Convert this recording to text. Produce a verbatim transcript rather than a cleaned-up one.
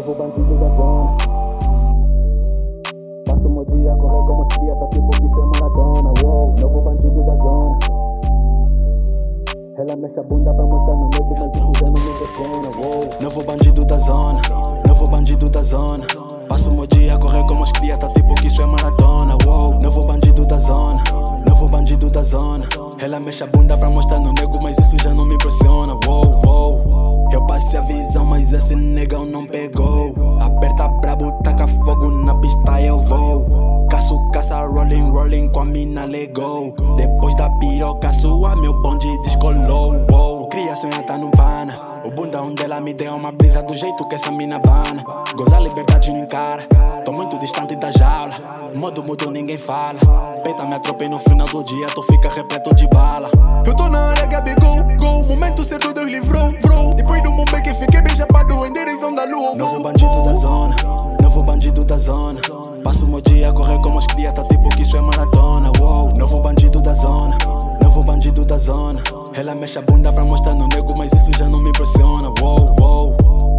novo bandido da zona. Passo o meu dia a correr como os cria, tá tipo que isso é maratona. Uou, novo bandido da zona. Ela mexe a bunda pra mostrar no nego, mas isso já não me impressiona. Uou. Novo bandido da zona, novo bandido da zona. Passo o meu dia a correr como os cria, tá tipo que isso é maratona. Uou, novo bandido da zona, novo bandido da zona. Ela mexe a bunda pra mostrar no nego, mas isso já não me impressiona. Uou, uou. Eu passei a visão, mas esse negão não pegou. Aperta brabo, taca fogo na pista, eu vou. Caço, caça, rolling, rolling com a mina legou. Depois da piroca sua, meu bonde descolou. Uou. Cria sonha tá no pana. O bundão dela me deu uma brisa do jeito que essa mina bana. Goza a liberdade não encara. Tô muito distante da jaula. Modo mudo ninguém fala. Peita minha tropa e no final do dia tu fica repleto de bala. Eu tô na área, Gabi, go, go. Momento certo Deus livrou, vrou. Depois do momento que fiquei bem chapado em direção da lua. Novo bandido da zona, novo bandido da zona. Passo o meu dia a correr como os cria, tá tipo que isso é maratona. Uou, novo bandido da zona, novo bandido da zona. Ela mexe a bunda pra mostrar no nego, mas isso já não me impressiona. Uou, uou.